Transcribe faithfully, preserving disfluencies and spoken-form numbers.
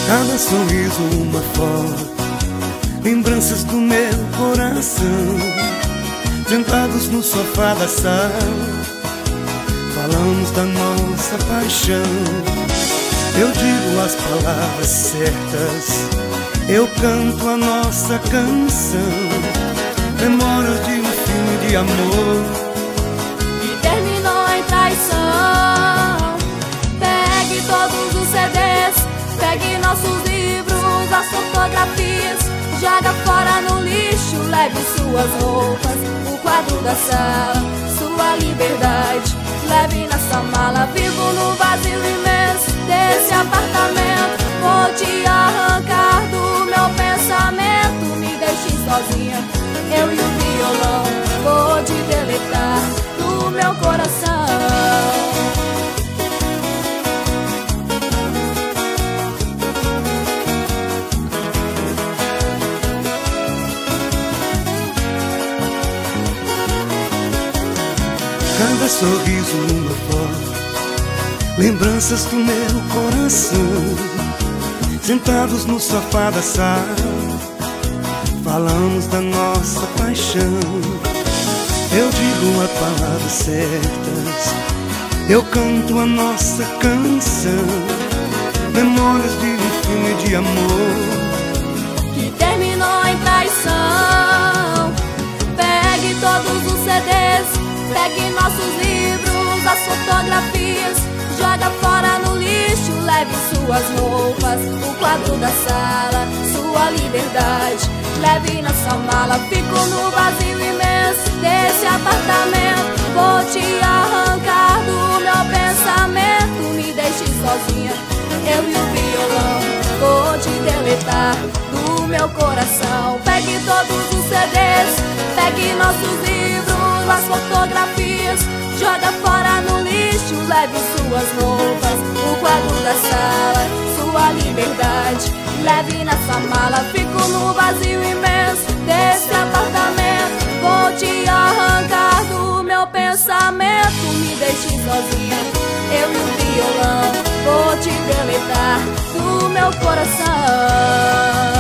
Cada sorriso uma foto, lembranças do meu coração. Sentados no sofá da sala, falamos da nossa paixão. Eu digo as palavras certas, eu canto a nossa canção. Memórias de um filme de amor que terminou em traição. Pegue todos os C Ds, pegue nossos livros, as fotografias, joga fora no lixo, leve suas roupas, o quadro da sala, sua liberdade, leve nessa mala. Vivo no vazio imenso desse apartamento, vou te arrancar do meu pensamento. Me deixe sozinha, eu e o violão, vou te deletar do meu coração. Cada sorriso uma foto, lembranças do meu coração. Sentados no sofá da sala, falamos da nossa paixão. Eu digo as palavras certas, eu canto a nossa canção. Memórias de um filme de amor que terminou em traição. Pegue todos os C Ds, pegue nossos livros, as fotografias, joga fora no lixo, leve suas roupas, o quadro da sala, sua liberdade, leve nessa mala. Fico no vazio imenso desse apartamento, vou te arrancar do meu pensamento. Me deixe sozinha, eu e o violão, vou te deletar do meu coração. Pegue todos os C Ds, pegue nossos livros, as fotografias, joga fora no lixo, leve suas roupas, o quadro da sala, sua liberdade, leve nessa mala. Fico no vazio imenso desse apartamento, vou te arrancar do meu pensamento. Me deixe sozinha, eu e o violão, vou te deletar do meu coração.